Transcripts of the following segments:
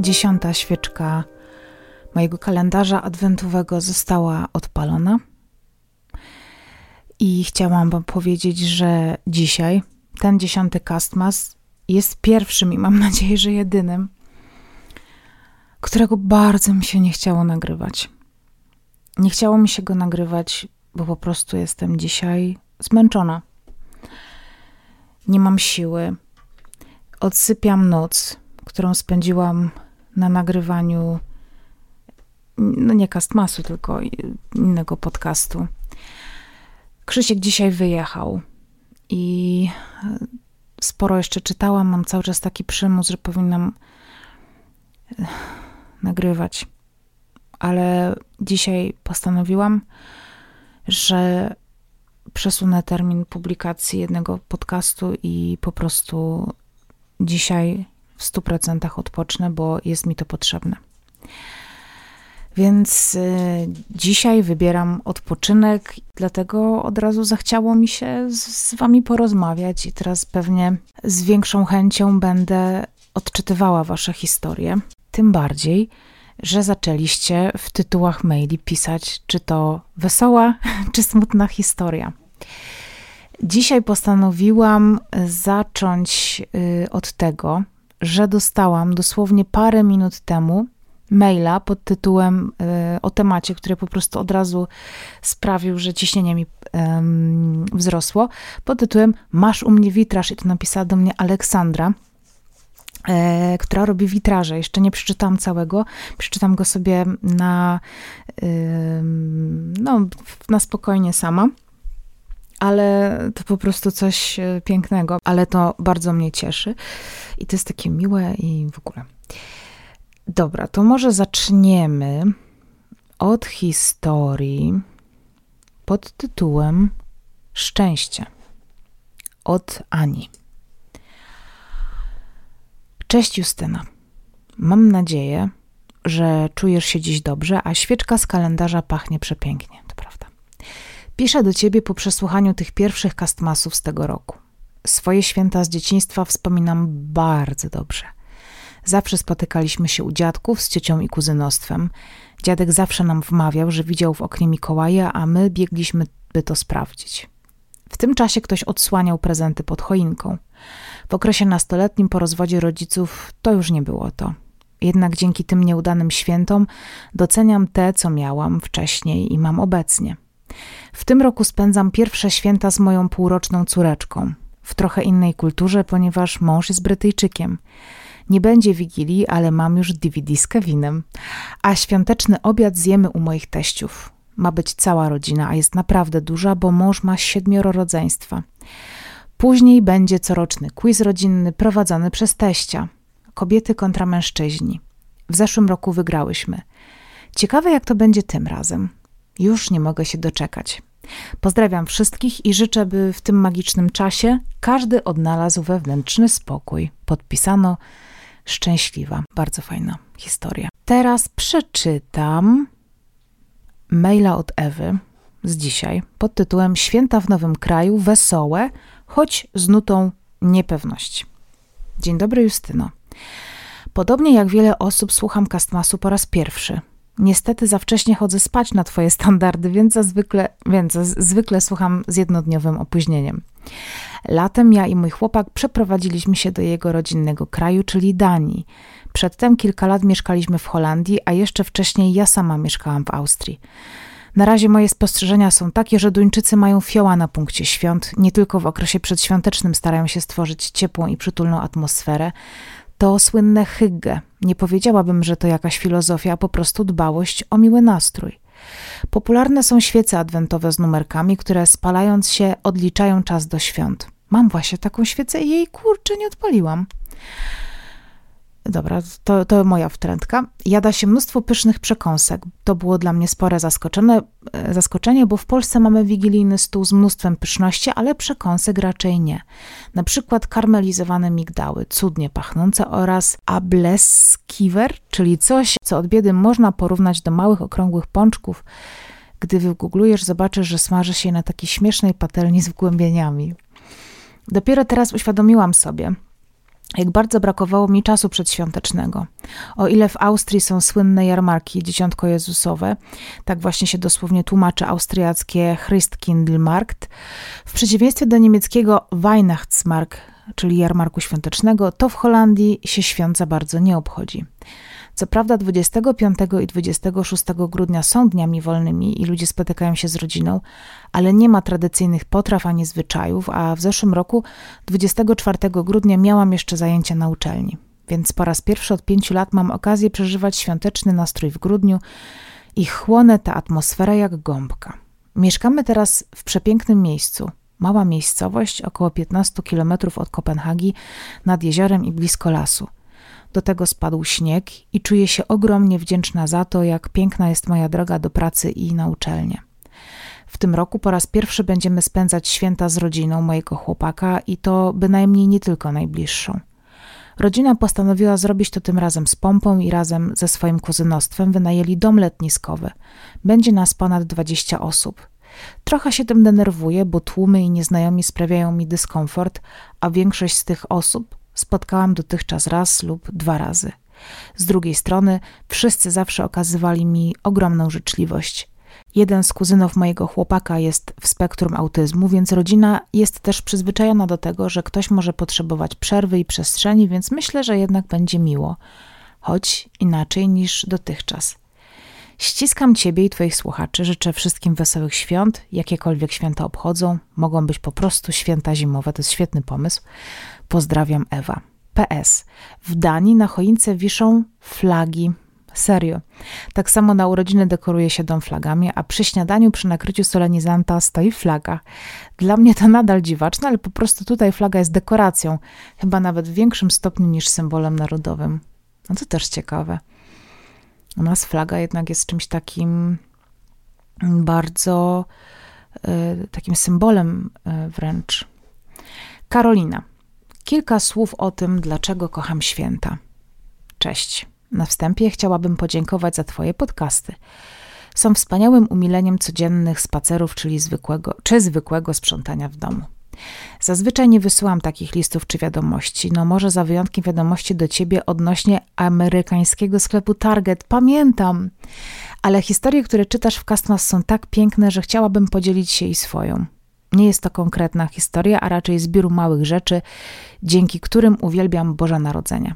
10. świeczka mojego kalendarza adwentowego została odpalona i chciałam wam powiedzieć, że dzisiaj ten 10. Castmas jest pierwszym i mam nadzieję, że jedynym, którego bardzo mi się nie chciało nagrywać. Nie chciało mi się go nagrywać, bo po prostu jestem dzisiaj zmęczona. Nie mam siły. Odsypiam noc, którą spędziłam na nagrywaniu, no nie Castmasu, tylko innego podcastu. Krzysiek dzisiaj wyjechał i sporo jeszcze czytałam. Mam cały czas taki przymus, że powinnam nagrywać. Ale dzisiaj postanowiłam, że przesunę termin publikacji jednego podcastu i po prostu dzisiaj w 100% odpocznę, bo jest mi to potrzebne. Więc dzisiaj wybieram odpoczynek, dlatego od razu zachciało mi się z wami porozmawiać i teraz pewnie z większą chęcią będę odczytywała wasze historie. Tym bardziej, że zaczęliście w tytułach maili pisać, czy to wesoła, czy smutna historia. Dzisiaj postanowiłam zacząć od tego, że dostałam dosłownie parę minut temu maila pod tytułem o temacie, który po prostu od razu sprawił, że ciśnienie mi wzrosło, pod tytułem "Masz u mnie witraż" i to napisała do mnie Aleksandra, która robi witraże. Jeszcze nie przeczytałam całego, przeczytam go sobie na spokojnie sama, ale to po prostu coś pięknego, ale to bardzo mnie cieszy i to jest takie miłe i w ogóle. Dobra, to może zaczniemy od historii pod tytułem Szczęście od Ani. Cześć Justyna. Mam nadzieję, że czujesz się dziś dobrze, a świeczka z kalendarza pachnie przepięknie, to prawda. Piszę do ciebie po przesłuchaniu tych pierwszych Castmasów z tego roku. Swoje święta z dzieciństwa wspominam bardzo dobrze. Zawsze spotykaliśmy się u dziadków z ciocią i kuzynostwem. Dziadek zawsze nam wmawiał, że widział w oknie Mikołaja, a my biegliśmy, by to sprawdzić. W tym czasie ktoś odsłaniał prezenty pod choinką. W okresie nastoletnim po rozwodzie rodziców to już nie było to. Jednak dzięki tym nieudanym świętom doceniam te, co miałam wcześniej i mam obecnie. W tym roku spędzam pierwsze święta z moją półroczną córeczką. W trochę innej kulturze, ponieważ mąż jest Brytyjczykiem. Nie będzie Wigilii, ale mam już DVD z Kevinem. A świąteczny obiad zjemy u moich teściów. Ma być cała rodzina, a jest naprawdę duża, bo mąż ma 7 rodzeństwa. Później będzie coroczny quiz rodzinny prowadzony przez teścia. Kobiety kontra mężczyźni. W zeszłym roku wygrałyśmy. Ciekawe, jak to będzie tym razem. Już nie mogę się doczekać. Pozdrawiam wszystkich i życzę, by w tym magicznym czasie każdy odnalazł wewnętrzny spokój. Podpisano Szczęśliwa. Bardzo fajna historia. Teraz przeczytam maila od Ewy z dzisiaj pod tytułem Święta w nowym kraju, wesołe, choć z nutą niepewności. Dzień dobry Justyno. Podobnie jak wiele osób słucham Castmasu po raz pierwszy. Niestety za wcześnie chodzę spać na twoje standardy, więc zwykle słucham z jednodniowym opóźnieniem. Latem ja i mój chłopak przeprowadziliśmy się do jego rodzinnego kraju, czyli Danii. Przedtem kilka lat mieszkaliśmy w Holandii, a jeszcze wcześniej ja sama mieszkałam w Austrii. Na razie moje spostrzeżenia są takie, że Duńczycy mają fioła na punkcie świąt, nie tylko w okresie przedświątecznym starają się stworzyć ciepłą i przytulną atmosferę. To słynne hygge. Nie powiedziałabym, że to jakaś filozofia, a po prostu dbałość o miły nastrój. Popularne są świece adwentowe z numerkami, które spalając się odliczają czas do świąt. Mam właśnie taką świecę i jej kurczę nie odpaliłam. Dobra, to moja wtrętka. Jada się mnóstwo pysznych przekąsek. To było dla mnie spore zaskoczenie, bo w Polsce mamy wigilijny stół z mnóstwem pyszności, ale przekąsek raczej nie. Na przykład karmelizowane migdały, cudnie pachnące oraz ableskiwer, czyli coś, co od biedy można porównać do małych, okrągłych pączków. Gdy wygooglujesz, zobaczysz, że smaży się na takiej śmiesznej patelni z wgłębieniami. Dopiero teraz uświadomiłam sobie, Jak bardzo brakowało mi czasu przedświątecznego. O ile w Austrii są słynne jarmarki Dzieciątko Jezusowe, tak właśnie się dosłownie tłumaczy austriackie Christkindlmarkt, w przeciwieństwie do niemieckiego Weihnachtsmarkt, czyli jarmarku świątecznego, to w Holandii się świąt za bardzo nie obchodzi. Co prawda 25 i 26 grudnia są dniami wolnymi i ludzie spotykają się z rodziną, ale nie ma tradycyjnych potraw ani zwyczajów, a w zeszłym roku 24 grudnia miałam jeszcze zajęcia na uczelni. Więc po raz pierwszy od 5 lat mam okazję przeżywać świąteczny nastrój w grudniu i chłonę tę atmosferę jak gąbka. Mieszkamy teraz w przepięknym miejscu. Mała miejscowość, około 15 km od Kopenhagi, nad jeziorem i blisko lasu. Do tego spadł śnieg i czuję się ogromnie wdzięczna za to, jak piękna jest moja droga do pracy i na uczelnię. W tym roku po raz pierwszy będziemy spędzać święta z rodziną mojego chłopaka i to bynajmniej nie tylko najbliższą. Rodzina postanowiła zrobić to tym razem z pompą i razem ze swoim kuzynostwem wynajęli dom letniskowy. Będzie nas ponad 20 osób. Trochę się tym denerwuję, bo tłumy i nieznajomi sprawiają mi dyskomfort, a większość z tych osób spotkałam dotychczas raz lub 2 razy. Z drugiej strony wszyscy zawsze okazywali mi ogromną życzliwość. Jeden z kuzynów mojego chłopaka jest w spektrum autyzmu, więc rodzina jest też przyzwyczajona do tego, że ktoś może potrzebować przerwy i przestrzeni, więc myślę, że jednak będzie miło, choć inaczej niż dotychczas. Ściskam Ciebie i Twoich słuchaczy, życzę wszystkim wesołych świąt, jakiekolwiek święta obchodzą, mogą być po prostu święta zimowe, to jest świetny pomysł. Pozdrawiam, Ewa. PS. W Danii na choince wiszą flagi. Serio. Tak samo na urodziny dekoruje się dom flagami, a przy śniadaniu, przy nakryciu solenizanta stoi flaga. Dla mnie to nadal dziwaczne, ale po prostu tutaj flaga jest dekoracją, chyba nawet w większym stopniu niż symbolem narodowym. No to też ciekawe. U nas flaga jednak jest czymś takim bardzo, takim symbolem wręcz. Karolina. Kilka słów o tym, dlaczego kocham święta. Cześć. Na wstępie chciałabym podziękować za Twoje podcasty. Są wspaniałym umileniem codziennych spacerów, zwykłego sprzątania w domu. Zazwyczaj nie wysyłam takich listów czy wiadomości, może za wyjątkiem wiadomości do Ciebie odnośnie amerykańskiego sklepu Target. Pamiętam! Ale historie, które czytasz w Castmas są tak piękne, że chciałabym podzielić się i swoją. Nie jest to konkretna historia, a raczej zbiór małych rzeczy, dzięki którym uwielbiam Boże Narodzenie.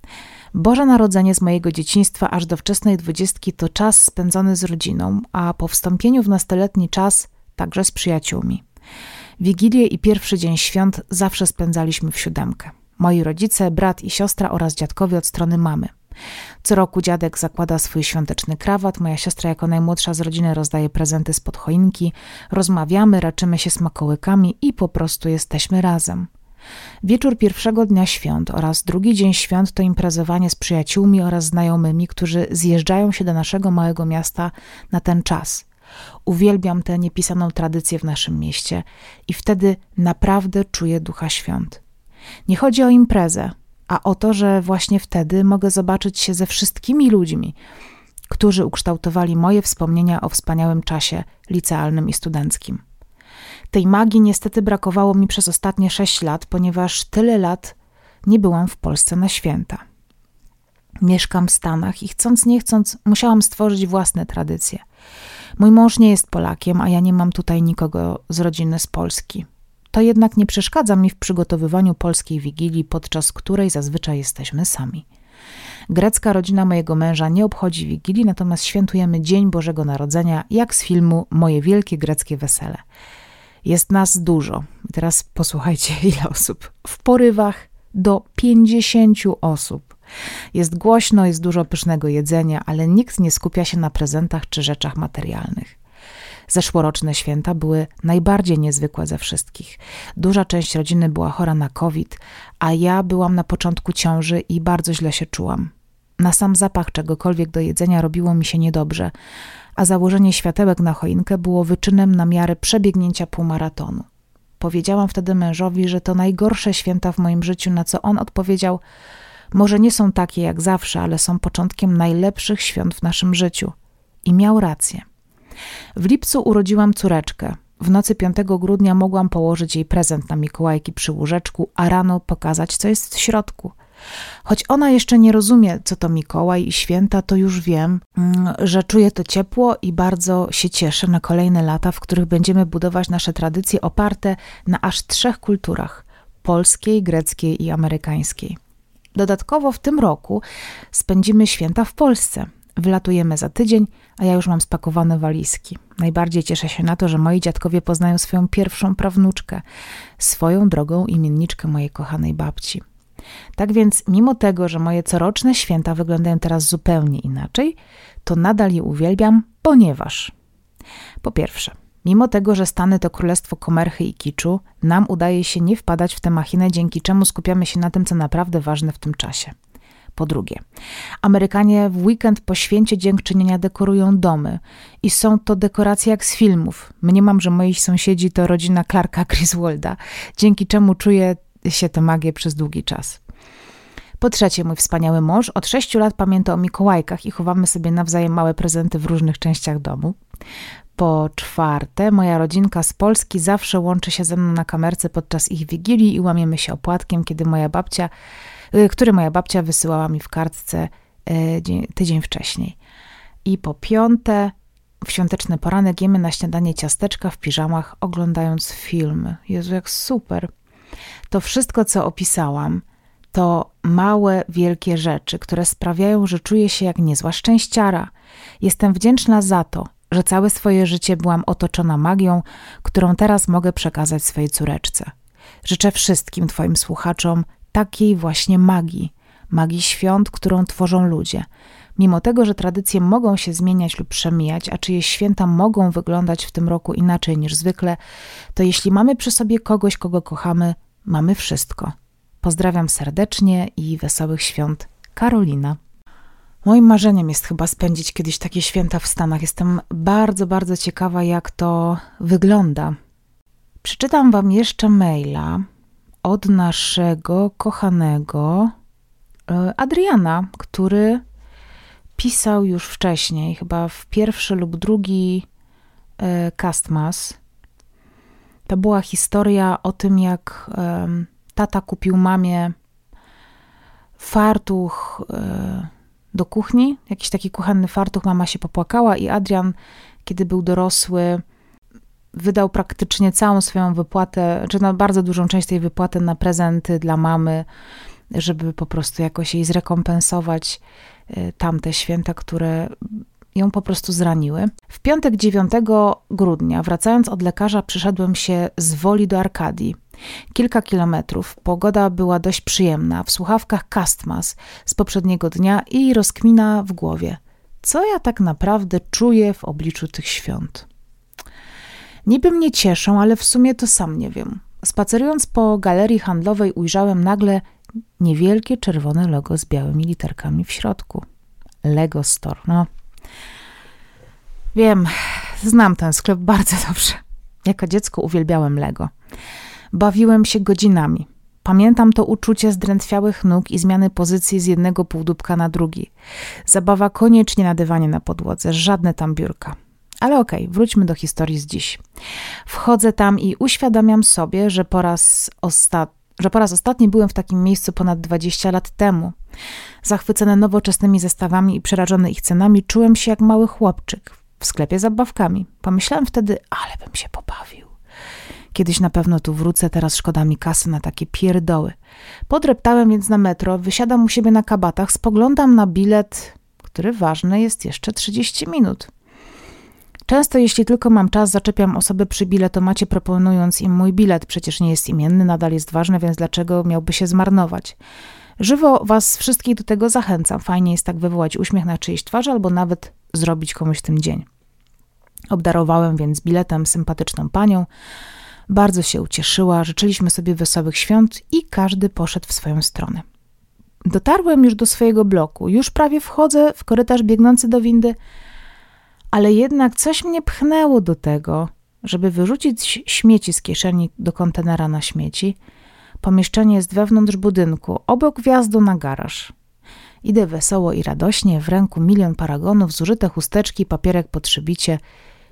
Boże Narodzenie z mojego dzieciństwa aż do wczesnej 20 to czas spędzony z rodziną, a po wstąpieniu w nastoletni czas także z przyjaciółmi. Wigilię i pierwszy dzień świąt zawsze spędzaliśmy w 7. Moi rodzice, brat i siostra oraz dziadkowie od strony mamy. Co roku dziadek zakłada swój świąteczny krawat, moja siostra jako najmłodsza z rodziny rozdaje prezenty spod choinki, rozmawiamy, raczymy się smakołykami i po prostu jesteśmy razem. Wieczór pierwszego dnia świąt oraz drugi dzień świąt to imprezowanie z przyjaciółmi oraz znajomymi, którzy zjeżdżają się do naszego małego miasta na ten czas. Uwielbiam tę niepisaną tradycję w naszym mieście i wtedy naprawdę czuję ducha świąt. Nie chodzi o imprezę, a o to, że właśnie wtedy mogę zobaczyć się ze wszystkimi ludźmi, którzy ukształtowali moje wspomnienia o wspaniałym czasie licealnym i studenckim. Tej magii niestety brakowało mi przez ostatnie 6 lat, ponieważ tyle lat nie byłam w Polsce na święta. Mieszkam w Stanach i chcąc nie chcąc musiałam stworzyć własne tradycje. Mój mąż nie jest Polakiem, a ja nie mam tutaj nikogo z rodziny z Polski. To jednak nie przeszkadza mi w przygotowywaniu polskiej Wigilii, podczas której zazwyczaj jesteśmy sami. Grecka rodzina mojego męża nie obchodzi Wigilii, natomiast świętujemy Dzień Bożego Narodzenia, jak z filmu Moje wielkie greckie wesele. Jest nas dużo. I teraz posłuchajcie, ile osób. W porywach do 50 osób. Jest głośno, jest dużo pysznego jedzenia, ale nikt nie skupia się na prezentach czy rzeczach materialnych. Zeszłoroczne święta były najbardziej niezwykłe ze wszystkich. Duża część rodziny była chora na COVID, a ja byłam na początku ciąży i bardzo źle się czułam. Na sam zapach czegokolwiek do jedzenia robiło mi się niedobrze, a założenie światełek na choinkę było wyczynem na miarę przebiegnięcia półmaratonu. Powiedziałam wtedy mężowi, że to najgorsze święta w moim życiu, na co on odpowiedział: może nie są takie jak zawsze, ale są początkiem najlepszych świąt w naszym życiu. I miał rację. W lipcu urodziłam córeczkę. w nocy 5 grudnia mogłam położyć jej prezent na Mikołajki przy łóżeczku, a rano pokazać, co jest w środku. Choć ona jeszcze nie rozumie, co to Mikołaj i święta, to już wiem, że czuję to ciepło i bardzo się cieszę na kolejne lata, w których będziemy budować nasze tradycje oparte na aż 3 kulturach: polskiej, greckiej i amerykańskiej. Dodatkowo w tym roku spędzimy święta w Polsce. Wylatujemy za tydzień, a ja już mam spakowane walizki. Najbardziej cieszę się na to, że moi dziadkowie poznają swoją pierwszą prawnuczkę, swoją drogą imienniczkę mojej kochanej babci. Tak więc, mimo tego, że moje coroczne święta wyglądają teraz zupełnie inaczej, to nadal je uwielbiam, ponieważ po pierwsze, mimo tego, że Stany to królestwo komerchy i kiczu, nam udaje się nie wpadać w tę machinę, dzięki czemu skupiamy się na tym, co naprawdę ważne w tym czasie. Po drugie, Amerykanie w weekend po święcie Dziękczynienia dekorują domy i są to dekoracje jak z filmów. Mniemam, że moi sąsiedzi to rodzina Clarka Griswolda, dzięki czemu czuję się tę magię przez długi czas. Po trzecie, mój wspaniały mąż od 6 lat pamięta o Mikołajkach i chowamy sobie nawzajem małe prezenty w różnych częściach domu. Po czwarte, moja rodzinka z Polski zawsze łączy się ze mną na kamerce podczas ich wigilii i łamiemy się opłatkiem, który moja babcia wysyłała mi w kartce tydzień wcześniej. I po piąte, w świąteczny poranek jemy na śniadanie ciasteczka w piżamach, oglądając filmy. Jezu, jak super! To wszystko, co opisałam, to małe, wielkie rzeczy, które sprawiają, że czuję się jak niezła szczęściara. Jestem wdzięczna za to, że całe swoje życie byłam otoczona magią, którą teraz mogę przekazać swojej córeczce. Życzę wszystkim Twoim słuchaczom takiej właśnie magii świąt, którą tworzą ludzie. Mimo tego, że tradycje mogą się zmieniać lub przemijać, a czyjeś święta mogą wyglądać w tym roku inaczej niż zwykle, to jeśli mamy przy sobie kogoś, kogo kochamy, mamy wszystko. Pozdrawiam serdecznie i wesołych świąt. Karolina. Moim marzeniem jest chyba spędzić kiedyś takie święta w Stanach. Jestem bardzo, bardzo ciekawa, jak to wygląda. Przeczytam Wam jeszcze maila od naszego kochanego Adriana, który pisał już wcześniej, chyba w 1. lub 2. Castmas. To była historia o tym, jak tata kupił mamie fartuch do kuchni, jakiś taki kuchenny fartuch, mama się popłakała i Adrian, kiedy był dorosły, wydał praktycznie całą swoją wypłatę, czy bardzo dużą część tej wypłaty na prezenty dla mamy, żeby po prostu jakoś jej zrekompensować tamte święta, które ją po prostu zraniły. W piątek 9 grudnia, wracając od lekarza, przyszedłem się z Woli do Arkadii. Kilka kilometrów, pogoda była dość przyjemna, w słuchawkach Castmas z poprzedniego dnia i rozkmina w głowie. Co ja tak naprawdę czuję w obliczu tych świąt? Niby mnie cieszą, ale w sumie to sam nie wiem. Spacerując po galerii handlowej ujrzałem nagle niewielkie czerwone logo z białymi literkami w środku. Lego Store, no. Wiem, znam ten sklep bardzo dobrze. Jako dziecko uwielbiałem Lego. Bawiłem się godzinami. Pamiętam to uczucie zdrętwiałych nóg i zmiany pozycji z jednego półdubka na drugi. Zabawa koniecznie na dywanie na podłodze, żadne tam biurka. Ale okej, wróćmy do historii z dziś. Wchodzę tam i uświadamiam sobie, że po raz ostatni byłem w takim miejscu ponad 20 lat temu. Zachwycony nowoczesnymi zestawami i przerażony ich cenami, czułem się jak mały chłopczyk w sklepie z zabawkami. Pomyślałem wtedy, ale bym się pobawił. Kiedyś na pewno tu wrócę, teraz szkoda mi kasy na takie pierdoły. Podreptałem więc na metro, wysiadam u siebie na kabatach, spoglądam na bilet, który ważny jest jeszcze 30 minut. Często, jeśli tylko mam czas, zaczepiam osoby przy biletomacie, proponując im mój bilet. Przecież nie jest imienny, nadal jest ważny, więc dlaczego miałby się zmarnować? Żywo was wszystkich do tego zachęcam. Fajnie jest tak wywołać uśmiech na czyjejś twarzy albo nawet zrobić komuś tym dzień. Obdarowałem więc biletem sympatyczną panią. Bardzo się ucieszyła, życzyliśmy sobie wesołych świąt i każdy poszedł w swoją stronę. Dotarłem już do swojego bloku, już prawie wchodzę w korytarz biegnący do windy, ale jednak coś mnie pchnęło do tego, żeby wyrzucić śmieci z kieszeni do kontenera na śmieci. Pomieszczenie jest wewnątrz budynku, obok wjazdu na garaż. Idę wesoło i radośnie, w ręku milion paragonów, zużyte chusteczki, papierek pod szybicie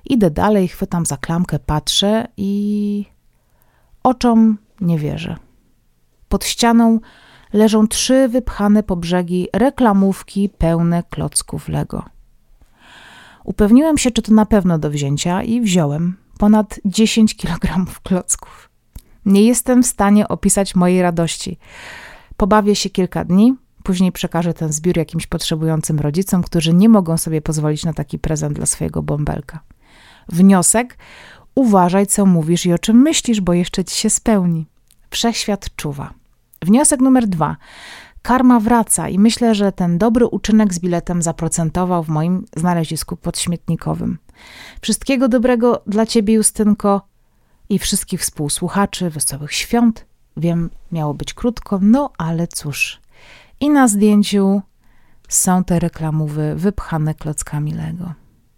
Idę dalej, chwytam za klamkę, patrzę i oczom nie wierzę. Pod ścianą leżą 3 wypchane po brzegi reklamówki pełne klocków Lego. Upewniłem się, czy to na pewno do wzięcia i wziąłem ponad 10 kg klocków. Nie jestem w stanie opisać mojej radości. Pobawię się kilka dni, później przekażę ten zbiór jakimś potrzebującym rodzicom, którzy nie mogą sobie pozwolić na taki prezent dla swojego bąbelka. Wniosek: uważaj, co mówisz i o czym myślisz, bo jeszcze ci się spełni. Wszechświat czuwa. Wniosek numer 2. Karma wraca i myślę, że ten dobry uczynek z biletem zaprocentował w moim znalezisku podśmietnikowym. Wszystkiego dobrego dla ciebie, Justynko, i wszystkich współsłuchaczy. Wesołych świąt. Wiem, miało być krótko, no ale cóż. I na zdjęciu są te reklamówy wypchane klockami Lego.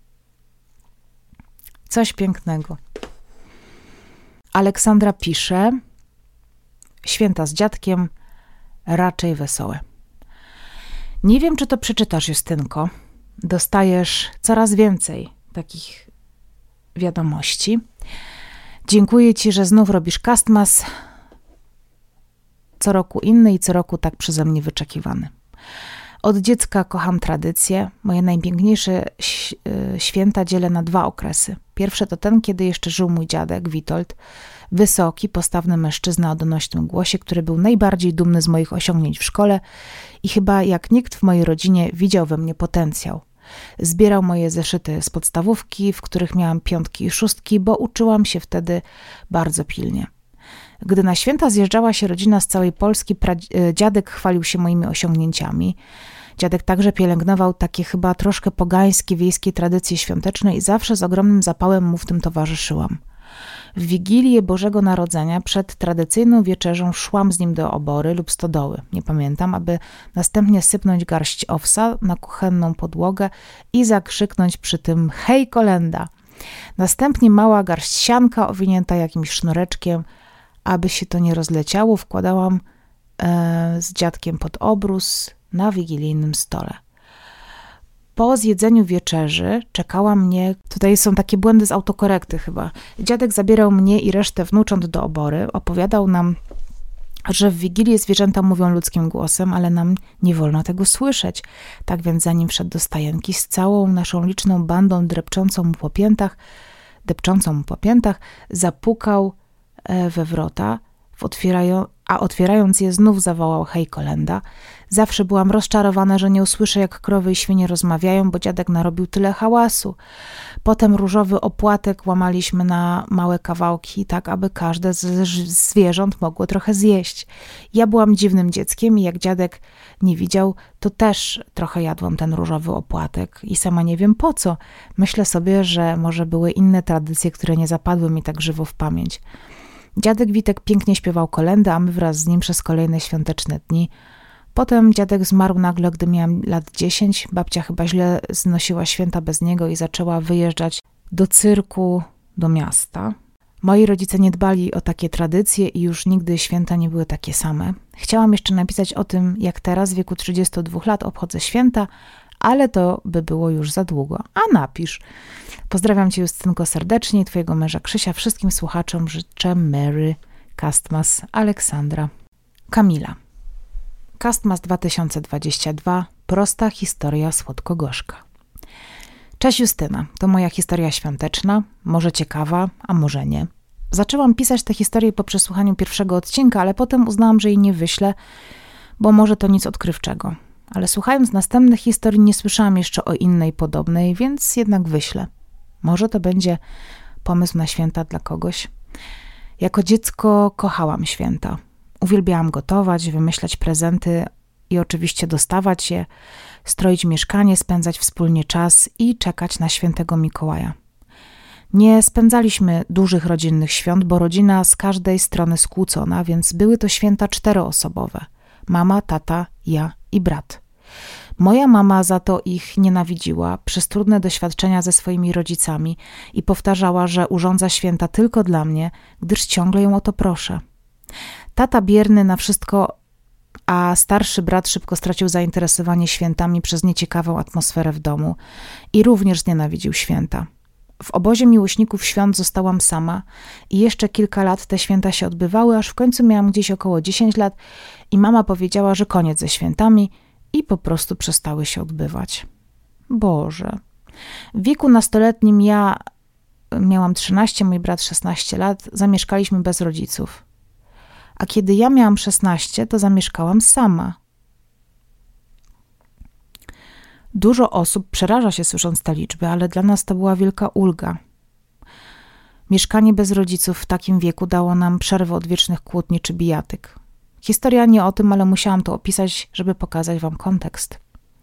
Coś pięknego. Aleksandra pisze: święta z dziadkiem, raczej wesołe. Nie wiem, czy to przeczytasz, Justynko. Dostajesz coraz więcej takich wiadomości. Dziękuję ci, że znów robisz Castmas. Co roku inny i co roku tak przeze mnie wyczekiwany. Od dziecka kocham tradycje. Moje najpiękniejsze święta dzielę na 2 okresy. Pierwsze to ten, kiedy jeszcze żył mój dziadek, Witold. Wysoki, postawny mężczyzna o donośnym głosie, który był najbardziej dumny z moich osiągnięć w szkole i chyba jak nikt w mojej rodzinie widział we mnie potencjał. Zbierał moje zeszyty z podstawówki, w których miałam 5 i 6, bo uczyłam się wtedy bardzo pilnie. Gdy na święta zjeżdżała się rodzina z całej Polski, dziadek chwalił się moimi osiągnięciami. Dziadek także pielęgnował takie chyba troszkę pogańskie, wiejskie tradycje świąteczne i zawsze z ogromnym zapałem mu w tym towarzyszyłam. W Wigilię Bożego Narodzenia przed tradycyjną wieczerzą szłam z nim do obory lub stodoły, nie pamiętam, aby następnie sypnąć garść owsa na kuchenną podłogę i zakrzyknąć przy tym: hej, kolenda! Następnie mała garść sianka owinięta jakimś sznureczkiem. Aby się to nie rozleciało, wkładałam z dziadkiem pod obrus na wigilijnym stole. Po zjedzeniu wieczerzy czekała mnie, tutaj są takie błędy z autokorekty chyba, dziadek zabierał mnie i resztę wnucząt do obory, opowiadał nam, że w Wigilię zwierzęta mówią ludzkim głosem, ale nam nie wolno tego słyszeć. Tak więc zanim wszedł do stajenki z całą naszą liczną bandą depczącą mu po piętach, zapukał we wrota, a otwierając je znów zawołał: hej, kolenda. Zawsze byłam rozczarowana, że nie usłyszę, jak krowy i świnie rozmawiają, bo dziadek narobił tyle hałasu. Potem różowy opłatek łamaliśmy na małe kawałki, tak aby każde z zwierząt mogło trochę zjeść. Ja byłam dziwnym dzieckiem i jak dziadek nie widział, to też trochę jadłam ten różowy opłatek i sama nie wiem po co. Myślę sobie, że może były inne tradycje, które nie zapadły mi tak żywo w pamięć. Dziadek Witek pięknie śpiewał kolędy, a my wraz z nim przez kolejne świąteczne dni. Potem dziadek zmarł nagle, gdy miałam lat 10. Babcia chyba źle znosiła święta bez niego i zaczęła wyjeżdżać do cyrku, do miasta. Moi rodzice nie dbali o takie tradycje i już nigdy święta nie były takie same. Chciałam jeszcze napisać o tym, jak teraz w wieku 32 lat obchodzę święta, ale to by było już za długo. A napisz. Pozdrawiam cię, Justynko, serdecznie i twojego męża Krzysia. Wszystkim słuchaczom życzę Merry Castmas. Aleksandra. Kamila. Castmas 2022. Prosta historia słodko-gorzka. Cześć, Justyna. To moja historia świąteczna. Może ciekawa, a może nie. Zaczęłam pisać tę historię po przesłuchaniu pierwszego odcinka, ale potem uznałam, że jej nie wyślę, bo może to nic odkrywczego. Ale słuchając następnych historii nie słyszałam jeszcze o innej podobnej, więc jednak wyślę. Może to będzie pomysł na święta dla kogoś. Jako dziecko kochałam święta. Uwielbiałam gotować, wymyślać prezenty i oczywiście dostawać je, stroić mieszkanie, spędzać wspólnie czas i czekać na świętego Mikołaja. Nie spędzaliśmy dużych rodzinnych świąt, bo rodzina z każdej strony skłócona, więc były to święta 4-osobowe. Mama, tata, ja i brat. Moja mama za to ich nienawidziła przez trudne doświadczenia ze swoimi rodzicami i powtarzała, że urządza święta tylko dla mnie, gdyż ciągle ją o to proszę. Tata bierny na wszystko, a starszy brat szybko stracił zainteresowanie świętami przez nieciekawą atmosferę w domu i również znienawidził święta. W obozie miłośników świąt zostałam sama i jeszcze kilka lat te święta się odbywały, aż w końcu miałam gdzieś około 10 lat i mama powiedziała, że koniec ze świętami i po prostu przestały się odbywać. Boże. W wieku nastoletnim ja miałam 13, mój brat 16 lat, zamieszkaliśmy bez rodziców. A kiedy ja miałam 16, to zamieszkałam sama. Dużo osób przeraża się słysząc te liczby, ale dla nas to była wielka ulga. Mieszkanie bez rodziców w takim wieku dało nam przerwę od wiecznych kłótni czy bijatyk. Historia nie o tym, ale musiałam to opisać, żeby pokazać wam kontekst.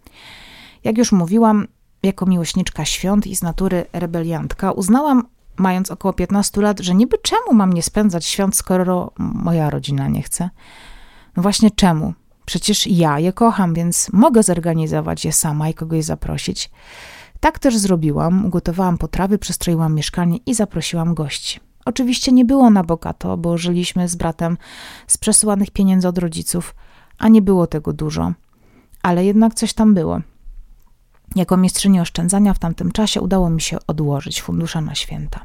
Jak już mówiłam, jako miłośniczka świąt i z natury rebeliantka, uznałam, mając około 15 lat, że niby czemu mam nie spędzać świąt, skoro moja rodzina nie chce? No właśnie czemu? Przecież ja je kocham, więc mogę zorganizować je sama i kogoś zaprosić. Tak też zrobiłam, ugotowałam potrawy, przestroiłam mieszkanie i zaprosiłam gości. Oczywiście nie było na bogato, bo żyliśmy z bratem z przesyłanych pieniędzy od rodziców, a nie było tego dużo. Ale jednak coś tam było. Jako mistrzyni oszczędzania w tamtym czasie udało mi się odłożyć fundusze na święta.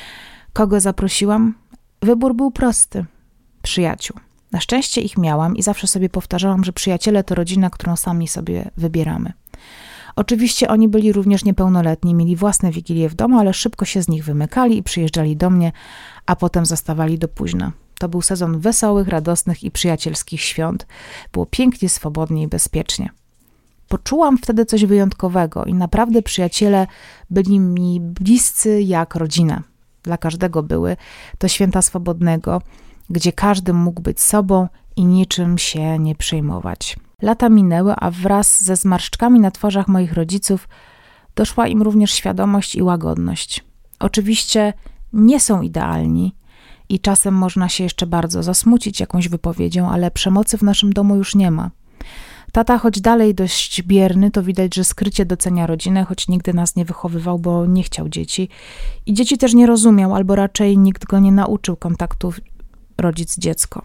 Kogo zaprosiłam? Wybór był prosty. Przyjaciół. Na szczęście ich miałam i zawsze sobie powtarzałam, że przyjaciele to rodzina, którą sami sobie wybieramy. Oczywiście oni byli również niepełnoletni, mieli własne wigilie w domu, ale szybko się z nich wymykali i przyjeżdżali do mnie, a potem zostawali do późna. To był sezon wesołych, radosnych i przyjacielskich świąt. Było pięknie, swobodnie i bezpiecznie. Poczułam wtedy coś wyjątkowego i naprawdę przyjaciele byli mi bliscy jak rodzina. Dla każdego były to święta swobodnego, gdzie każdy mógł być sobą i niczym się nie przejmować. Lata minęły, a wraz ze zmarszczkami na twarzach moich rodziców doszła im również świadomość i łagodność. Oczywiście nie są idealni i czasem można się jeszcze bardzo zasmucić jakąś wypowiedzią, ale przemocy w naszym domu już nie ma. Tata, choć dalej dość bierny, to widać, że skrycie docenia rodzinę, choć nigdy nas nie wychowywał, bo nie chciał dzieci. I dzieci też nie rozumiał, albo raczej nikt go nie nauczył kontaktu rodzic-dziecko.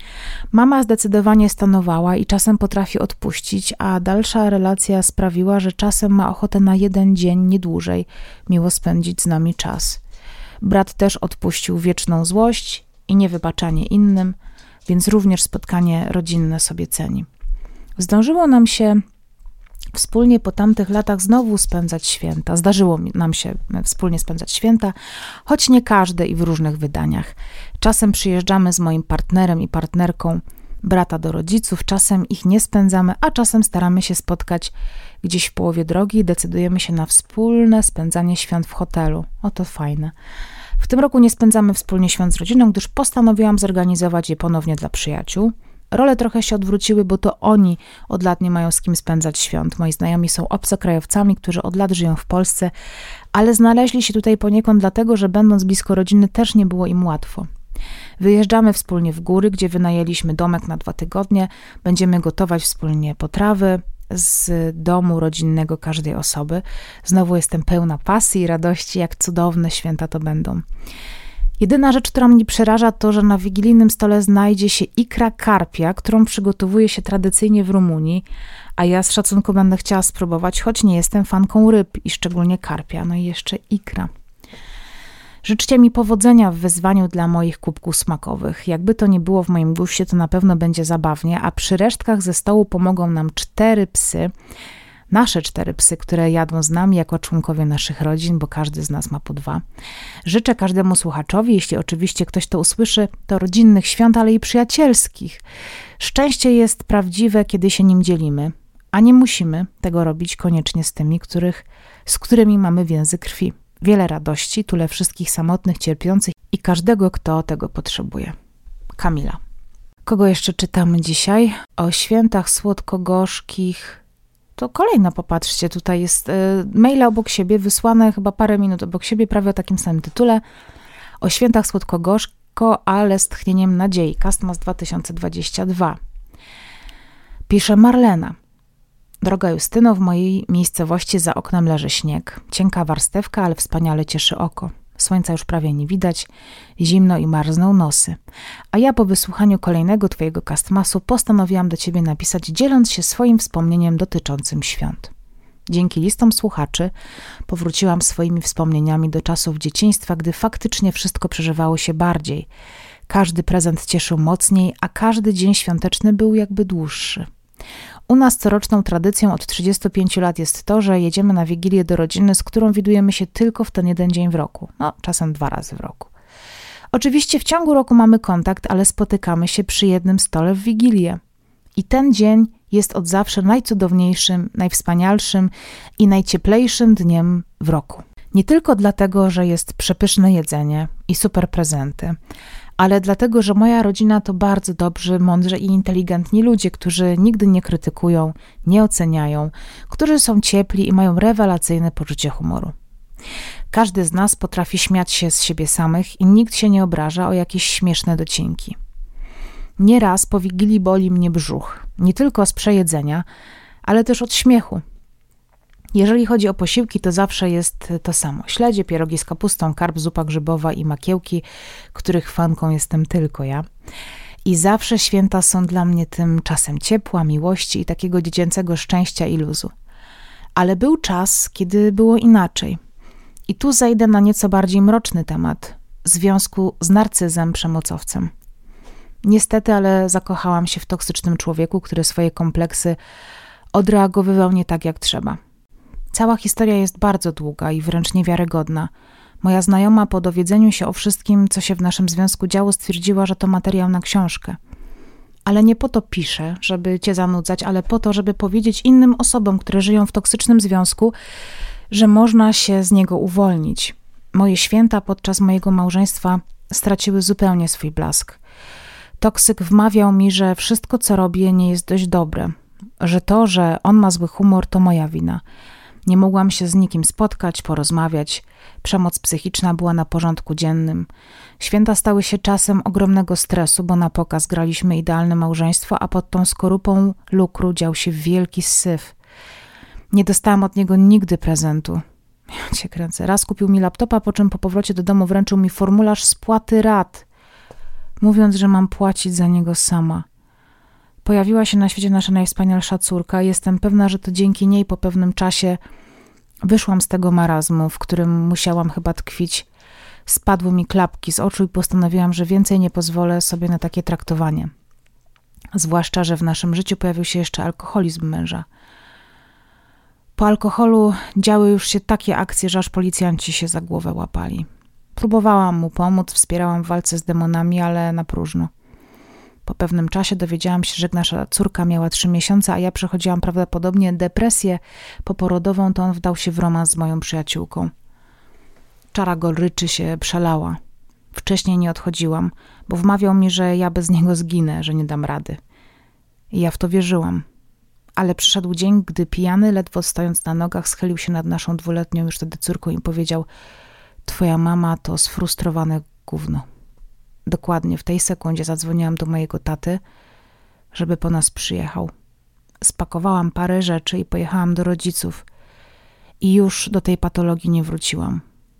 Mama zdecydowanie stanowała i czasem potrafi odpuścić, a dalsza relacja sprawiła, że czasem ma ochotę na jeden dzień, nie dłużej, miło spędzić z nami czas. Brat też odpuścił wieczną złość i niewybaczanie innym, więc również spotkanie rodzinne sobie ceni. Zdążyło nam się wspólnie po tamtych latach znowu spędzać święta. Zdarzyło nam się wspólnie spędzać święta, choć nie każde i w różnych wydaniach. Czasem przyjeżdżamy z moim partnerem i partnerką brata do rodziców, czasem ich nie spędzamy, a czasem staramy się spotkać gdzieś w połowie drogi i decydujemy się na wspólne spędzanie świąt w hotelu. Oto fajne. W tym roku nie spędzamy wspólnie świąt z rodziną, gdyż postanowiłam zorganizować je ponownie dla przyjaciół. Role trochę się odwróciły, bo to oni od lat nie mają z kim spędzać świąt. Moi znajomi są obcokrajowcami, którzy od lat żyją w Polsce, ale znaleźli się tutaj poniekąd dlatego, że będąc blisko rodziny też nie było im łatwo. Wyjeżdżamy wspólnie w góry, gdzie wynajęliśmy domek na 2 tygodnie. Będziemy gotować wspólnie potrawy z domu rodzinnego każdej osoby. Znowu jestem pełna pasji i radości, jak cudowne święta to będą. Jedyna rzecz, która mnie przeraża, to, że na wigilijnym stole znajdzie się ikra karpia, którą przygotowuje się tradycyjnie w Rumunii, a ja z szacunku będę chciała spróbować, choć nie jestem fanką ryb i szczególnie karpia, no i jeszcze ikra. Życzcie mi powodzenia w wyzwaniu dla moich kubków smakowych. Jakby to nie było w moim guście, to na pewno będzie zabawnie, a przy resztkach ze stołu pomogą nam 4 psy, nasze 4 psy, które jadą z nami jako członkowie naszych rodzin, bo każdy z nas ma po 2. Życzę każdemu słuchaczowi, jeśli oczywiście ktoś to usłyszy, to rodzinnych świąt, ale i przyjacielskich. Szczęście jest prawdziwe, kiedy się nim dzielimy, a nie musimy tego robić koniecznie z tymi, z którymi mamy więzy krwi. Wiele radości, tule wszystkich samotnych, cierpiących i każdego, kto tego potrzebuje. Kamila. Kogo jeszcze czytamy dzisiaj? O świętach słodko-gorzkich. To kolejna, popatrzcie, tutaj jest maile obok siebie, wysłane chyba parę minut obok siebie, prawie o takim samym tytule. O świętach słodko-gorzko, ale z tchnieniem nadziei. Castmas 2022. Pisze Marlena. Droga Justyno, w mojej miejscowości za oknem leży śnieg. Cienka warstewka, ale wspaniale cieszy oko. Słońca już prawie nie widać, zimno i marzną nosy. A ja po wysłuchaniu kolejnego twojego castmasu postanowiłam do ciebie napisać, dzieląc się swoim wspomnieniem dotyczącym świąt. Dzięki listom słuchaczy powróciłam swoimi wspomnieniami do czasów dzieciństwa, gdy faktycznie wszystko przeżywało się bardziej. Każdy prezent cieszył mocniej, a każdy dzień świąteczny był jakby dłuższy. U nas coroczną tradycją od 35 lat jest to, że jedziemy na Wigilię do rodziny, z którą widujemy się tylko w ten jeden dzień w roku. Czasem 2 razy w roku. Oczywiście w ciągu roku mamy kontakt, ale spotykamy się przy jednym stole w Wigilię. I ten dzień jest od zawsze najcudowniejszym, najwspanialszym i najcieplejszym dniem w roku. Nie tylko dlatego, że jest przepyszne jedzenie i super prezenty, ale dlatego, że moja rodzina to bardzo dobrzy, mądrzy i inteligentni ludzie, którzy nigdy nie krytykują, nie oceniają, którzy są ciepli i mają rewelacyjne poczucie humoru. Każdy z nas potrafi śmiać się z siebie samych i nikt się nie obraża o jakieś śmieszne docinki. Nieraz po Wigilii boli mnie brzuch, nie tylko z przejedzenia, ale też od śmiechu. Jeżeli chodzi o posiłki, to zawsze jest to samo. Śledzie, pierogi z kapustą, karp, zupa grzybowa i makiełki, których fanką jestem tylko ja. I zawsze święta są dla mnie tym czasem ciepła, miłości i takiego dziecięcego szczęścia i luzu. Ale był czas, kiedy było inaczej. I tu zejdę na nieco bardziej mroczny temat związku z narcyzem przemocowcem. Niestety, ale zakochałam się w toksycznym człowieku, który swoje kompleksy odreagowywał nie tak jak trzeba. Cała historia jest bardzo długa i wręcz niewiarygodna. Moja znajoma po dowiedzeniu się o wszystkim, co się w naszym związku działo, stwierdziła, że to materiał na książkę. Ale nie po to piszę, żeby cię zanudzać, ale po to, żeby powiedzieć innym osobom, które żyją w toksycznym związku, że można się z niego uwolnić. Moje święta podczas mojego małżeństwa straciły zupełnie swój blask. Toksyk wmawiał mi, że wszystko, co robię, nie jest dość dobre. Że to, że on ma zły humor, to moja wina. Nie mogłam się z nikim spotkać, porozmawiać. Przemoc psychiczna była na porządku dziennym. Święta stały się czasem ogromnego stresu, bo na pokaz graliśmy idealne małżeństwo, a pod tą skorupą lukru dział się wielki syf. Nie dostałam od niego nigdy prezentu. Ja cię kręcę. Raz kupił mi laptopa, po czym po powrocie do domu wręczył mi formularz spłaty rat, mówiąc, że mam płacić za niego sama. Pojawiła się na świecie nasza najwspanialsza córka i jestem pewna, że to dzięki niej po pewnym czasie wyszłam z tego marazmu, w którym musiałam chyba tkwić. Spadły mi klapki z oczu i postanowiłam, że więcej nie pozwolę sobie na takie traktowanie. Zwłaszcza, że w naszym życiu pojawił się jeszcze alkoholizm męża. Po alkoholu działy już się takie akcje, że aż policjanci się za głowę łapali. Próbowałam mu pomóc, wspierałam w walce z demonami, ale na próżno. Po pewnym czasie dowiedziałam się, że nasza córka miała 3 miesiące, a ja przechodziłam prawdopodobnie depresję poporodową, to on wdał się w romans z moją przyjaciółką. Czara goryczy się przelała. Wcześniej nie odchodziłam, bo wmawiał mi, że ja bez niego zginę, że nie dam rady. I ja w to wierzyłam. Ale przyszedł dzień, gdy pijany, ledwo stojąc na nogach, schylił się nad naszą 2-letnią już wtedy córką i powiedział: twoja mama to sfrustrowane gówno. Dokładnie w tej sekundzie zadzwoniłam do mojego taty, żeby po nas przyjechał. Spakowałam parę rzeczy i pojechałam do rodziców. I już do tej patologii nie wróciłam.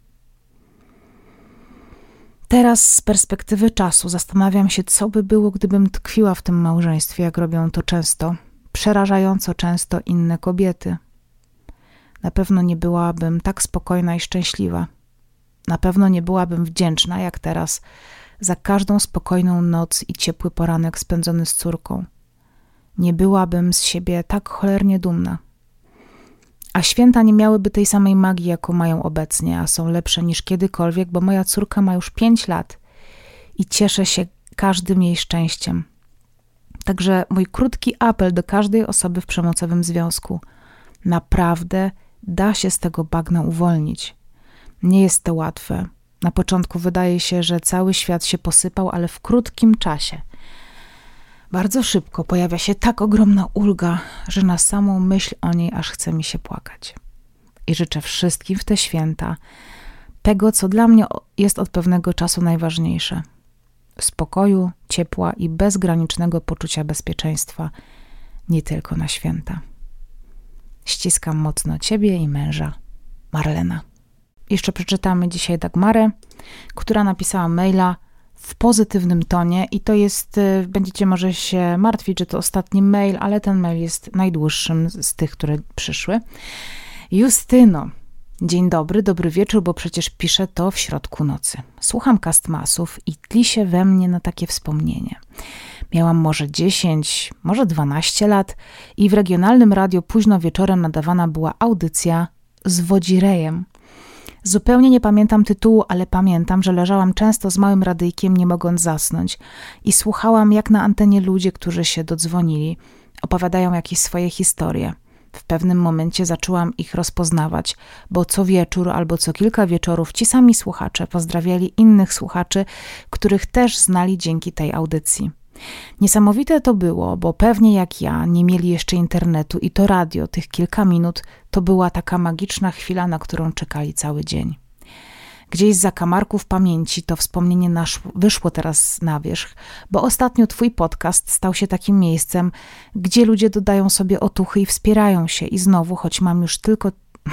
Teraz z perspektywy czasu zastanawiam się, co by było, gdybym tkwiła w tym małżeństwie, jak robią to często, przerażająco często inne kobiety. Na pewno nie byłabym tak spokojna i szczęśliwa. Na pewno nie byłabym wdzięczna, jak teraz, za każdą spokojną noc i ciepły poranek spędzony z córką. Nie byłabym z siebie tak cholernie dumna. A święta nie miałyby tej samej magii, jaką mają obecnie, a są lepsze niż kiedykolwiek, bo moja córka ma już 5 lat i cieszę się każdym jej szczęściem. Także mój krótki apel do każdej osoby w przemocowym związku. Naprawdę da się z tego bagna uwolnić. Nie jest to łatwe. Na początku wydaje się, że cały świat się posypał, ale w krótkim czasie, bardzo szybko pojawia się tak ogromna ulga, że na samą myśl o niej aż chce mi się płakać. I życzę wszystkim w te święta tego, co dla mnie jest od pewnego czasu najważniejsze. Spokoju, ciepła i bezgranicznego poczucia bezpieczeństwa, nie tylko na święta. Ściskam mocno ciebie i męża, Marlena. Jeszcze przeczytamy dzisiaj Dagmarę, która napisała maila w pozytywnym tonie i to jest, będziecie może się martwić, że to ostatni mail, ale ten mail jest najdłuższym z tych, które przyszły. Justyno, dzień dobry, dobry wieczór, bo przecież piszę to w środku nocy. Słucham Castmasów i tli się we mnie na takie wspomnienie. Miałam może 10, może 12 lat i w regionalnym radiu późno wieczorem nadawana była audycja z Wodzirejem. Zupełnie nie pamiętam tytułu, ale pamiętam, że leżałam często z małym radyjkiem, nie mogąc zasnąć i słuchałam, jak na antenie ludzie, którzy się dodzwonili, opowiadają jakieś swoje historie. W pewnym momencie zaczęłam ich rozpoznawać, bo co wieczór albo co kilka wieczorów ci sami słuchacze pozdrawiali innych słuchaczy, których też znali dzięki tej audycji. Niesamowite to było, bo pewnie jak ja nie mieli jeszcze internetu i to radio, tych kilka minut, to była taka magiczna chwila, na którą czekali cały dzień. Gdzieś z zakamarków pamięci to wspomnienie wyszło teraz na wierzch, bo ostatnio twój podcast stał się takim miejscem, gdzie ludzie dodają sobie otuchy i wspierają się i znowu, choć mam już tylko...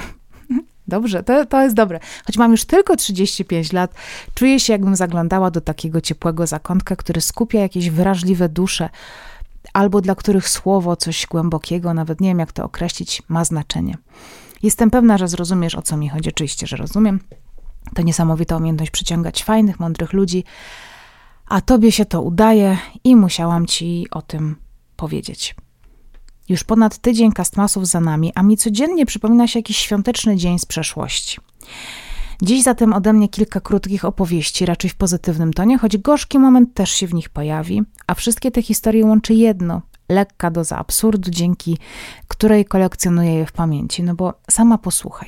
Dobrze, to jest dobre. Choć mam już tylko 35 lat, czuję się, jakbym zaglądała do takiego ciepłego zakątka, który skupia jakieś wrażliwe dusze, albo dla których słowo, coś głębokiego, nawet nie wiem jak to określić, ma znaczenie. Jestem pewna, że zrozumiesz, o co mi chodzi. Oczywiście, że rozumiem. To niesamowita umiejętność przyciągać fajnych, mądrych ludzi, a tobie się to udaje i musiałam ci o tym powiedzieć. Już ponad tydzień Castmasów za nami, a mi codziennie przypomina się jakiś świąteczny dzień z przeszłości. Dziś zatem ode mnie kilka krótkich opowieści, raczej w pozytywnym tonie, choć gorzki moment też się w nich pojawi, a wszystkie te historie łączy jedno, lekka doza absurdu, dzięki której kolekcjonuję je w pamięci, no bo sama posłuchaj.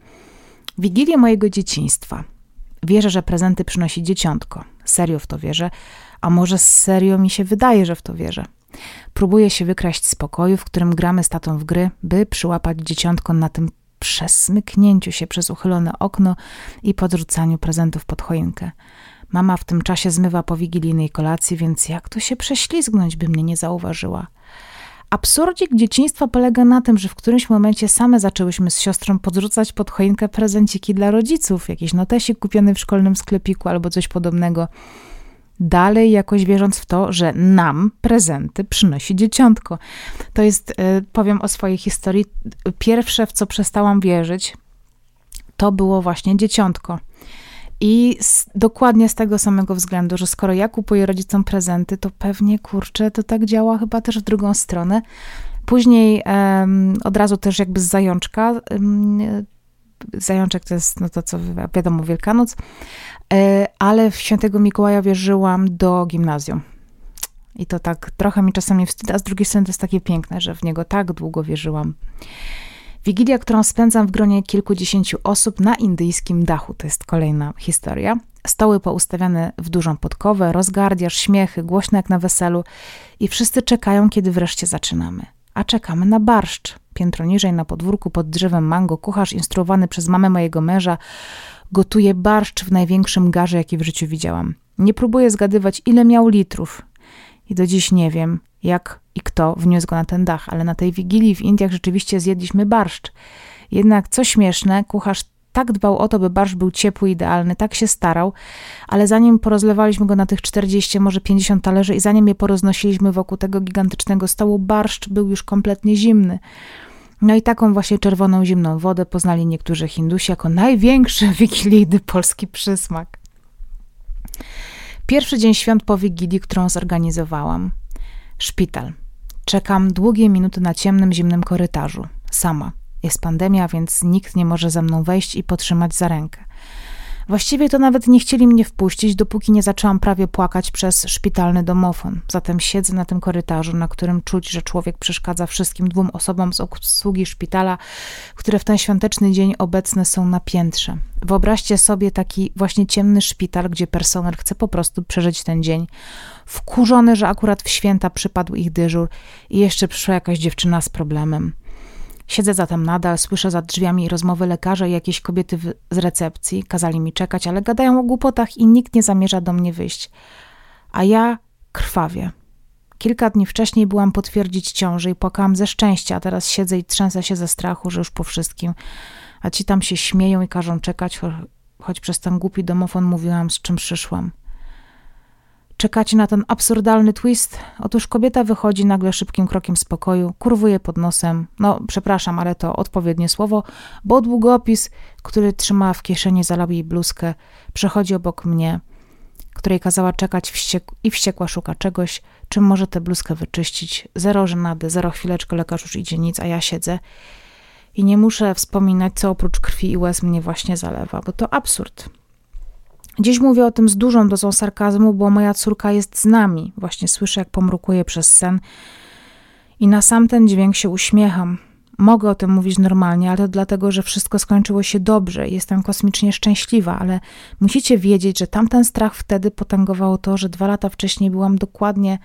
Wigilię mojego dzieciństwa. Wierzę, że prezenty przynosi dzieciątko. Serio w to wierzę, a może serio mi się wydaje, że w to wierzę. Próbuję się wykraść z pokoju, w którym gramy z tatą w gry, by przyłapać dzieciątko na tym przesmyknięciu się przez uchylone okno i podrzucaniu prezentów pod choinkę. Mama w tym czasie zmywa po wigilijnej kolacji, więc jak tu się prześlizgnąć, by mnie nie zauważyła? Absurdzik dzieciństwa polega na tym, że w którymś momencie same zaczęłyśmy z siostrą podrzucać pod choinkę prezenciki dla rodziców, jakiś notesik kupiony w szkolnym sklepiku albo coś podobnego. Dalej jakoś wierząc w to, że nam prezenty przynosi dzieciątko. To jest, powiem o swojej historii, pierwsze w co przestałam wierzyć, to było właśnie dzieciątko. I dokładnie z tego samego względu, że skoro ja kupuję rodzicom prezenty, to pewnie, kurczę, to tak działa chyba też w drugą stronę. Później od razu też jakby z zajączka, zajączek to jest no to, co wiadomo, Wielkanoc, ale w Świętego Mikołaja wierzyłam do gimnazjum. I to tak trochę mi czasami wstyd, a z drugiej strony to jest takie piękne, że w niego tak długo wierzyłam. Wigilia, którą spędzam w gronie kilkudziesięciu osób na indyjskim dachu. To jest kolejna historia. Stoły poustawiane w dużą podkowę, rozgardiasz, śmiechy, głośno jak na weselu i wszyscy czekają, kiedy wreszcie zaczynamy. A czekamy na barszcz. Piętro niżej na podwórku pod drzewem mango kucharz instruowany przez mamę mojego męża gotuje barszcz w największym garze, jaki w życiu widziałam. Nie próbuję zgadywać, ile miał litrów. I do dziś nie wiem, jak i kto wniósł go na ten dach, ale na tej Wigilii w Indiach rzeczywiście zjedliśmy barszcz. Jednak, co śmieszne, kucharz tak dbał o to, by barszcz był ciepły, idealny, tak się starał, ale zanim porozlewaliśmy go na tych 40, może 50 talerzy i zanim je poroznosiliśmy wokół tego gigantycznego stołu, barszcz był już kompletnie zimny. No i taką właśnie czerwoną, zimną wodę poznali niektórzy Hindusi jako największy wigilijny polski przysmak. Pierwszy dzień świąt po Wigilii, którą zorganizowałam. Szpital. Czekam długie minuty na ciemnym, zimnym korytarzu. Sama. Jest pandemia, więc nikt nie może ze mną wejść i potrzymać za rękę. Właściwie to nawet nie chcieli mnie wpuścić, dopóki nie zaczęłam prawie płakać przez szpitalny domofon. Zatem siedzę na tym korytarzu, na którym czuć, że człowiek przeszkadza wszystkim 2 osobom z obsługi szpitala, które w ten świąteczny dzień obecne są na piętrze. Wyobraźcie sobie taki właśnie ciemny szpital, gdzie personel chce po prostu przeżyć ten dzień. Wkurzony, że akurat w święta przypadł ich dyżur i jeszcze przyszła jakaś dziewczyna z problemem. Siedzę zatem nadal, słyszę za drzwiami rozmowy lekarza i jakieś kobiety z recepcji. Kazali mi czekać, ale gadają o głupotach i nikt nie zamierza do mnie wyjść. A ja krwawię. Kilka dni wcześniej byłam potwierdzić ciążę i płakałam ze szczęścia, a teraz siedzę i trzęsę się ze strachu, że już po wszystkim. A ci tam się śmieją i każą czekać, choć przez ten głupi domofon mówiłam, z czym przyszłam. Czekacie na ten absurdalny twist? Otóż kobieta wychodzi nagle szybkim krokiem z pokoju, kurwuje pod nosem, przepraszam, ale to odpowiednie słowo, bo długopis, który trzymała w kieszeni, zalał jej bluzkę, przechodzi obok mnie, której kazała czekać i wściekła szuka czegoś, czym może tę bluzkę wyczyścić. Zero żenady, zero chwileczkę, lekarz już idzie, nic, a ja siedzę i nie muszę wspominać, co oprócz krwi i łez mnie właśnie zalewa, bo to absurd. Dziś mówię o tym z dużą dozą sarkazmu, bo moja córka jest z nami. Właśnie słyszę, jak pomrukuje przez sen i na sam ten dźwięk się uśmiecham. Mogę o tym mówić normalnie, ale to dlatego, że wszystko skończyło się dobrze i jestem kosmicznie szczęśliwa, ale musicie wiedzieć, że tamten strach wtedy potęgowało to, że 2 lata wcześniej byłam dokładnie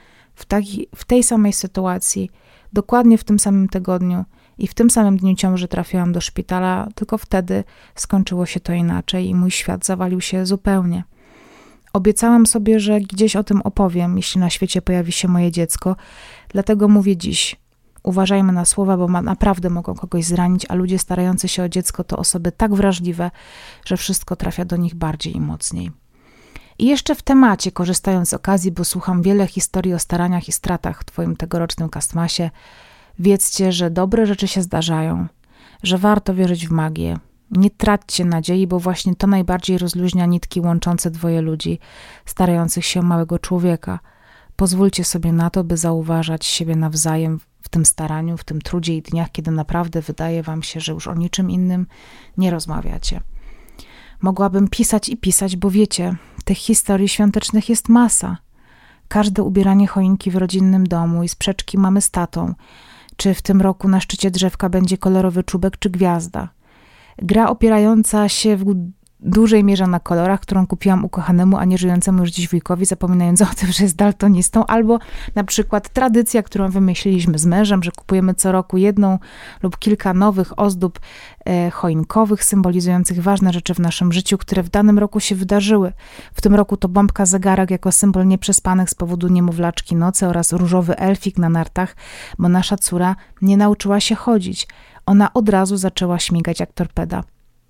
w tej samej sytuacji, dokładnie w tym samym tygodniu i w tym samym dniu ciąży trafiłam do szpitala, tylko wtedy skończyło się to inaczej i mój świat zawalił się zupełnie. Obiecałam sobie, że gdzieś o tym opowiem, jeśli na świecie pojawi się moje dziecko, dlatego mówię dziś. Uważajmy na słowa, bo naprawdę mogą kogoś zranić, a ludzie starający się o dziecko to osoby tak wrażliwe, że wszystko trafia do nich bardziej i mocniej. I jeszcze w temacie, korzystając z okazji, bo słucham wiele historii o staraniach i stratach w twoim tegorocznym Castmasie, wiedzcie, że dobre rzeczy się zdarzają, że warto wierzyć w magię. Nie traćcie nadziei, bo właśnie to najbardziej rozluźnia nitki łączące dwoje ludzi, starających się o małego człowieka. Pozwólcie sobie na to, by zauważać siebie nawzajem w tym staraniu, w tym trudzie i dniach, kiedy naprawdę wydaje wam się, że już o niczym innym nie rozmawiacie. Mogłabym pisać i pisać, bo wiecie, tych historii świątecznych jest masa. Każde ubieranie choinki w rodzinnym domu i sprzeczki mamy z tatą. Czy w tym roku na szczycie drzewka będzie kolorowy czubek czy gwiazda. Gra opierająca się w dużej mierze na kolorach, którą kupiłam ukochanemu, a nie żyjącemu już dziś wujkowi, zapominając o tym, że jest daltonistą, albo na przykład tradycja, którą wymyśliliśmy z mężem, że kupujemy co roku 1 lub kilka nowych ozdób choinkowych, symbolizujących ważne rzeczy w naszym życiu, które w danym roku się wydarzyły. W tym roku to bombka zegarek jako symbol nieprzespanych z powodu niemowlaczki nocy oraz różowy elfik na nartach, bo nasza córa nie nauczyła się chodzić. Ona od razu zaczęła śmigać jak torpeda.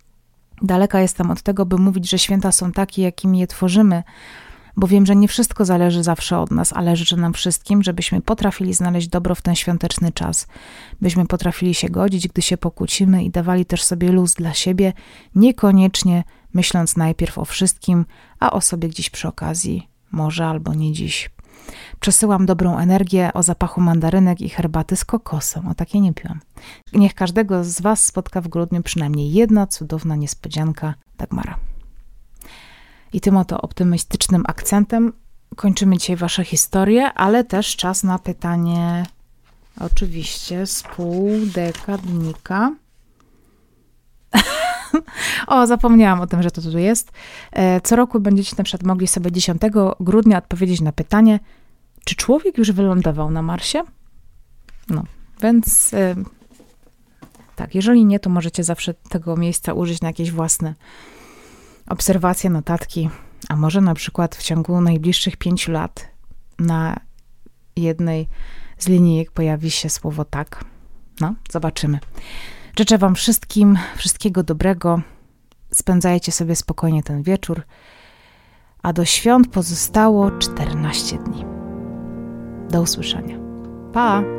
Daleka jestem od tego, by mówić, że święta są takie, jakimi je tworzymy, bo wiem, że nie wszystko zależy zawsze od nas, ale życzę nam wszystkim, żebyśmy potrafili znaleźć dobro w ten świąteczny czas, byśmy potrafili się godzić, gdy się pokłócimy i dawali też sobie luz dla siebie, niekoniecznie myśląc najpierw o wszystkim, a o sobie gdzieś przy okazji, może albo nie dziś. Przesyłam dobrą energię o zapachu mandarynek i herbaty z kokosem. O takiej nie piłam. Niech każdego z was spotka w grudniu przynajmniej jedna cudowna niespodzianka. Dagmara. I tym oto optymistycznym akcentem kończymy dzisiaj wasze historie, ale też czas na pytanie oczywiście z półdekadnika. O, zapomniałam o tym, że to tu jest. Co roku będziecie na przykład mogli sobie 10 grudnia odpowiedzieć na pytanie, czy człowiek już wylądował na Marsie? No, więc tak, jeżeli nie, to możecie zawsze tego miejsca użyć na jakieś własne obserwacje, notatki, a może na przykład w ciągu najbliższych 5 lat na jednej z linijek pojawi się słowo tak. No, zobaczymy. Życzę wam wszystkim wszystkiego dobrego. Spędzajcie sobie spokojnie ten wieczór, a do świąt pozostało 14 dni. Do usłyszenia. Pa!